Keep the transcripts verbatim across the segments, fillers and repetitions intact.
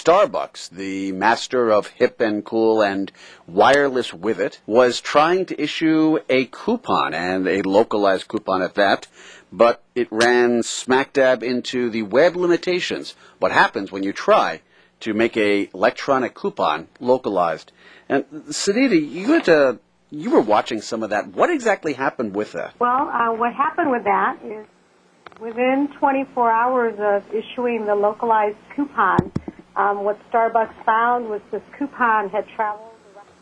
Starbucks, the master of hip and cool and wireless with it, was trying to issue a coupon, and a localized coupon at that, but it ran smack dab into the web limitations. What happens when you try to make a electronic coupon localized? And Sunita, you had to, you were watching some of that. What exactly happened with that? Well, uh, what happened with that is within twenty-four hours of issuing the localized coupon, um, what Starbucks found was this coupon had traveled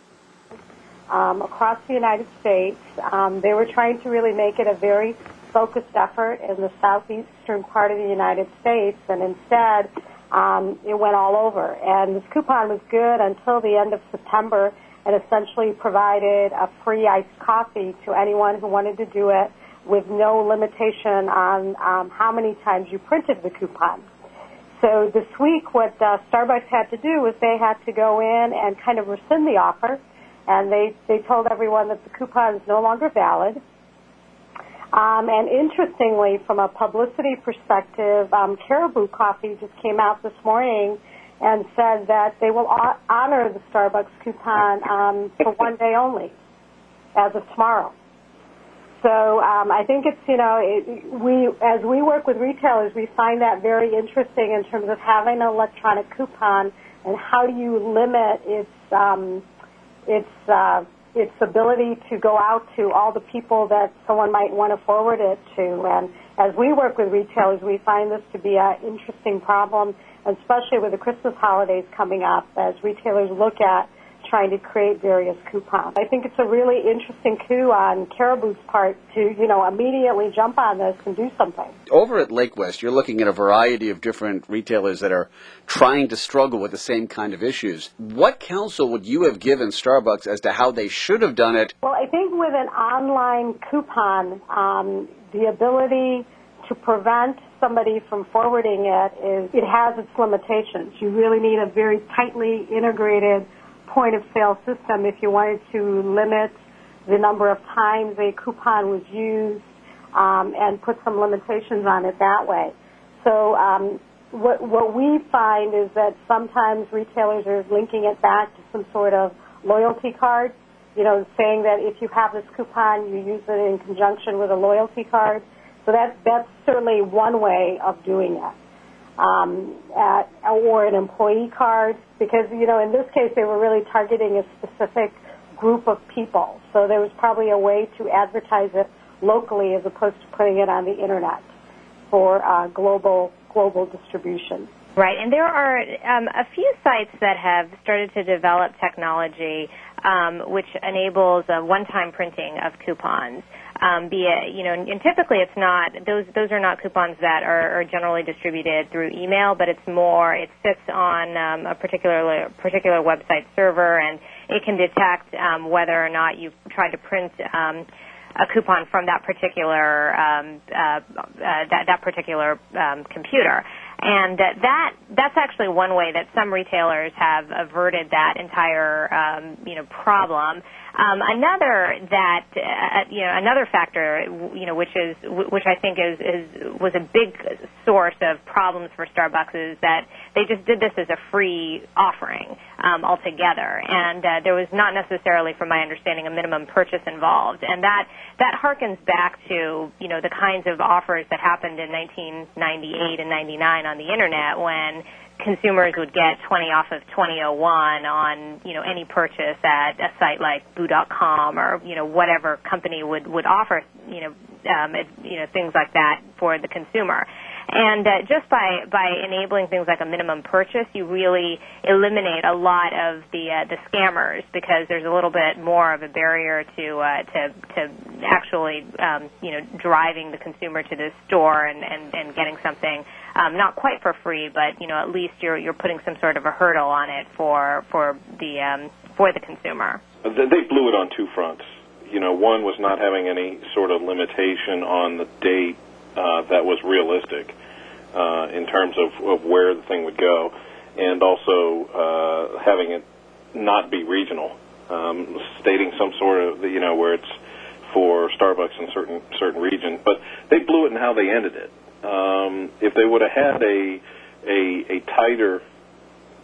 um, across the United States. Um, they were trying to really make it a very focused effort in the southeastern part of the United States, and instead um, it went all over. And this coupon was good until the end of September and essentially provided a free iced coffee to anyone who wanted to do it with no limitation on um, how many times you printed the coupon. So this week what uh, Starbucks had to do was they had to go in and kind of rescind the offer, and they, they told everyone that the coupon is no longer valid. Um, and interestingly, from a publicity perspective, um, Caribou Coffee just came out this morning and said that they will honor the Starbucks coupon um, for one day only, as of tomorrow. So um, I think it's, you know, it, we as we work with retailers, we find that very interesting in terms of having an electronic coupon and how do you limit its um, its uh, its ability to go out to all the people that someone might want to forward it to. And as we work with retailers, we find this to be an interesting problem, especially with the Christmas holidays coming up, as retailers look at trying to create various coupons. I think it's a really interesting coup on Caribou's part to, you know, immediately jump on this and do something. Over at Lake West, you're looking at a variety of different retailers that are trying to struggle with the same kind of issues. What counsel would you have given Starbucks as to how they should have done it? Well, I think with an online coupon, um, the ability to prevent somebody from forwarding it is, it has its limitations. You really need a very tightly integrated point-of-sale system if you wanted to limit the number of times a coupon was used um, and put some limitations on it that way. So um, what, what we find is that sometimes retailers are linking it back to some sort of loyalty card, you know, saying that if you have this coupon, you use it in conjunction with a loyalty card. So that, that's certainly one way of doing it. Um, at, or an employee card, because, you know, in this case they were really targeting a specific group of people. So there was probably a way to advertise it locally as opposed to putting it on the Internet for uh, global global distribution. Right, and there are um, a few sites that have started to develop technology um, which enables a one-time printing of coupons. Um, be it, you know, and typically it's not, those those are not coupons that are, are generally distributed through email, but it's more, it sits on um, a particular particular website server, and it can detect um, whether or not you've tried to print um, a coupon from that particular um, uh, uh, that, that particular um, computer. And uh, that that's actually one way that some retailers have averted that entire um, you know problem. Um, another that uh, you know another factor you know which is which I think is, is was a big source of problems for Starbucks is that they just did this as a free offering um, altogether, and uh, there was not necessarily, from my understanding, a minimum purchase involved, and that that harkens back to you know the kinds of offers that happened in nineteen ninety-eight and ninety-nine on the internet when consumers would get twenty off of twenty oh one on, you know, any purchase at a site like boo dot com or, you know, whatever company would, would offer, you know, um, it, you know, things like that for the consumer. And uh, just by, by enabling things like a minimum purchase, you really eliminate a lot of the uh, the scammers because there's a little bit more of a barrier to uh, to to actually um, you know driving the consumer to the store and, and, and getting something um, not quite for free, but you know at least you're you're putting some sort of a hurdle on it for for the um, for the consumer. They blew it on two fronts. You know, one was not having any sort of limitation on the date Uh, that was realistic uh, in terms of, of where the thing would go, and also uh, having it not be regional, um, stating some sort of, you know, where it's for Starbucks in certain certain region. But they blew it in how they ended it. Um, if they would have had a, a a tighter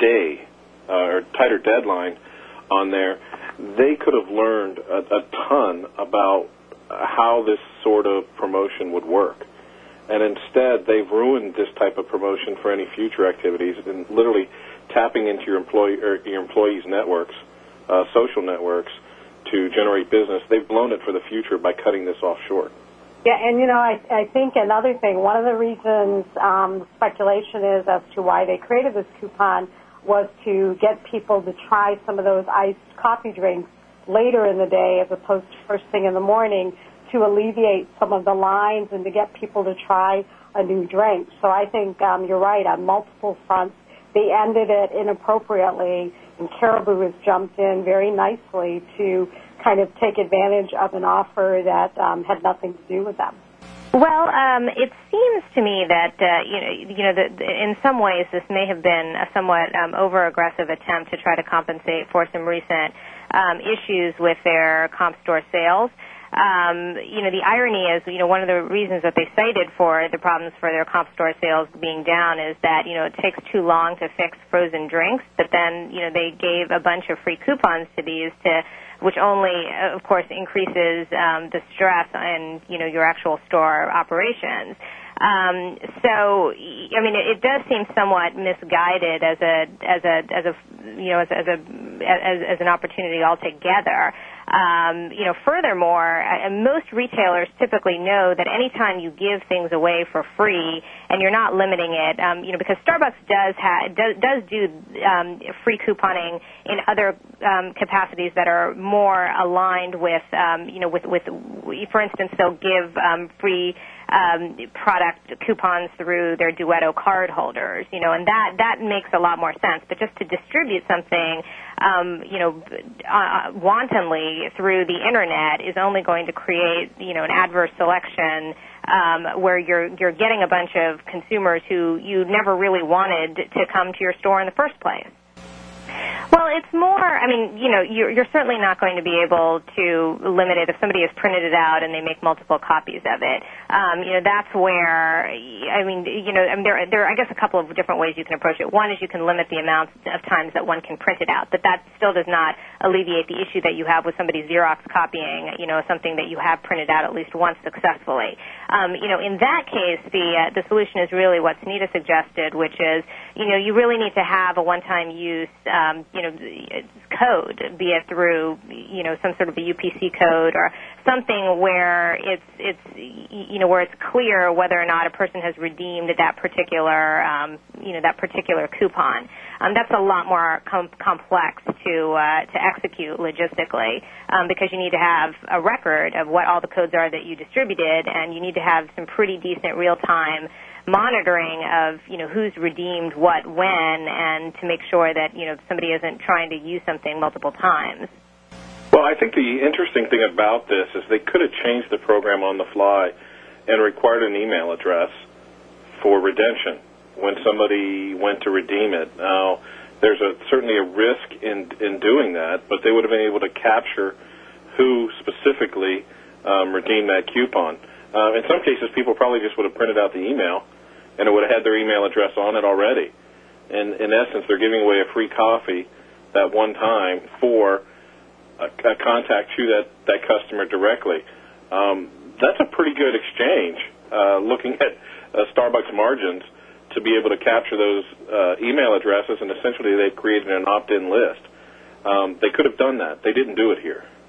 day uh, or tighter deadline on there, they could have learned a, a ton about how this sort of promotion would work. And instead, they've ruined this type of promotion for any future activities and literally tapping into your employee or your employees' networks, uh, social networks, to generate business. They've blown it for the future by cutting this off short. Yeah, and you know, I, I think another thing, one of the reasons um, speculation is as to why they created this coupon was to get people to try some of those iced coffee drinks later in the day as opposed to first thing in the morning, to alleviate some of the lines and to get people to try a new drink. So I think um, you're right, on multiple fronts. They ended it inappropriately, and Caribou has jumped in very nicely to kind of take advantage of an offer that um, had nothing to do with them. Well, um, it seems to me that uh, you know, you know, that in some ways this may have been a somewhat um, over-aggressive attempt to try to compensate for some recent um, issues with their comp store sales. Um, you know, the irony is, you know, one of the reasons that they cited for the problems for their comp store sales being down is that, you know, it takes too long to fix frozen drinks, but then, you know, they gave a bunch of free coupons to these to, which only, of course, increases um, the stress on, you know, your actual store operations. Um, so, I mean, it, it does seem somewhat misguided as a, as a, as a, you know, as, as a, as, as an opportunity altogether. Um, you know, furthermore, uh, most retailers typically know that anytime you give things away for free and you're not limiting it, um, you know, because Starbucks does ha- does, does do um, free couponing in other um, capacities that are more aligned with, um, you know, with, with, for instance, they'll give um, free Um, product coupons through their Duetto card holders, you know, and that, that makes a lot more sense. But just to distribute something, um, you know, uh, wantonly through the internet is only going to create, you know, an adverse selection um, where you're you're getting a bunch of consumers who you never really wanted to come to your store in the first place. Well, it's more, I mean, you know, you're, you're certainly not going to be able to limit it if somebody has printed it out and they make multiple copies of it. Um, you know, that's where, I mean, you know, I mean, there, there are, I guess, a couple of different ways you can approach it. One is you can limit the amount of times that one can print it out, but that still does not alleviate the issue that you have with somebody Xerox copying, you know, something that you have printed out at least once successfully. Um, you know, in that case, the, uh, the solution is really what Sunita suggested, which is, you know, you really need to have a one-time use, um, you know, code, be it through, you know, some sort of a U P C code or something where it's, it's, you know, where it's clear whether or not a person has redeemed that particular, um, you know, that particular coupon. Um, that's a lot more com- complex to uh, to execute logistically um, because you need to have a record of what all the codes are that you distributed, and you need to have some pretty decent real-time monitoring of, you know, who's redeemed what when, and to make sure that, you know, somebody isn't trying to use something multiple times. Well, I think the interesting thing about this is they could have changed the program on the fly and required an email address for redemption when somebody went to redeem it. Now, there's a, certainly a risk in in doing that, but they would have been able to capture who specifically um, redeemed that coupon. Uh, in some cases, people probably just would have printed out the email, and it would have had their email address on it already. And in essence, they're giving away a free coffee that one time for a, a contact to that, that customer directly. Um, that's a pretty good exchange, uh, looking at uh, Starbucks margins, to be able to capture those uh, email addresses, and essentially they've created an opt-in list. Um, they could have done that. They didn't do it here.